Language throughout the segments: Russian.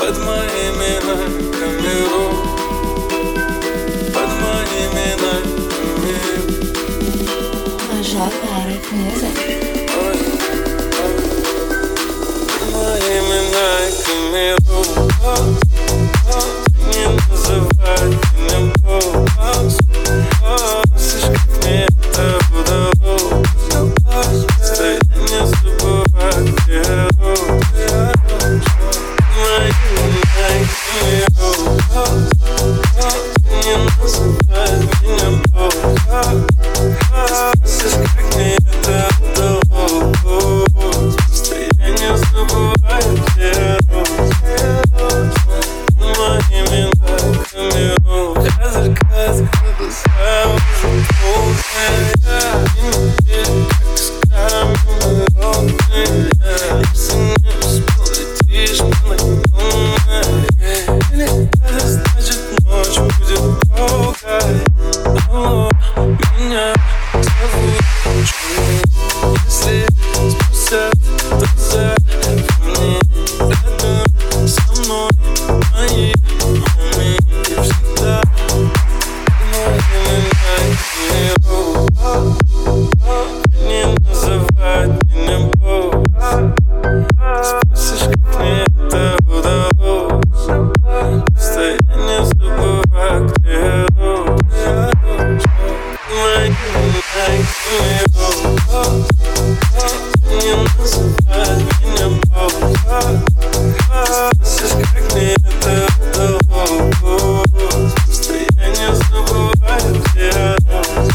под моими ногами, под моими ногами. Ajak Eric Music. Под моими ногами, не называй меня босс. Слышь, как мне это удалось. Стой, не забывай, где я рос. Не называй меня босс. Слышь, как мне это удалось. Стой, не забывай, где я рос. Моими ногами, я заказ глаза уже полная. И как с каменной ровной. Если не успел, летишь на наклонной. Или это значит ночь будет долгой. Алло, меня зовут Джонни. Если спустят глаза ко мне, рядом со мной мои homie, и всегда моими ногами. Не называй меня босс. Спросишь, как мне это удалось. Стой, не забывай, где я рос. Моими ногами. Не называй меня босс. Спросишь, как мне это удалось. Стой, не забывай, где я рос.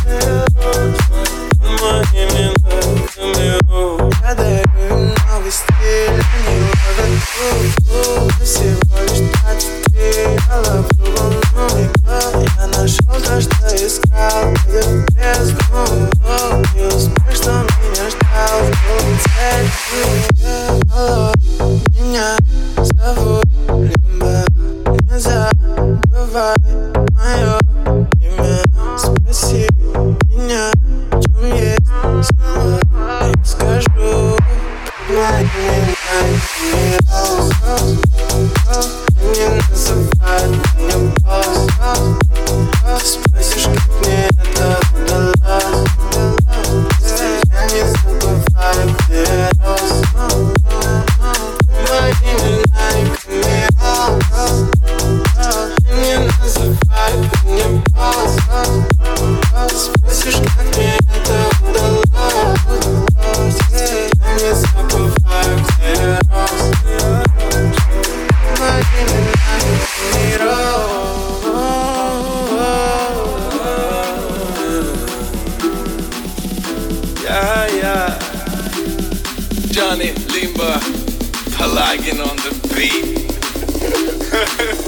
Моими ногами. Я дарю им новый стиль, они ловят круг. Всего лишь 23, я ловлю волну. Я нашел то, что искал, где в бездну. Не успеешь, что меня ждал в цель. Алло, меня зовут Лимба. Не забывай мое имя. Спроси меня, в чем есть сила. Я скажу моими ногами. Не называй меня босс. Спросишь, как мне это удалось. Я не забываю, где я рос. Моими ногами. Не называй меня босс. Спросишь, как мне это удалось. Я не забываю, где я рос. Моими ногами. Yeah. Johnny Limba, Pelagian on the beat.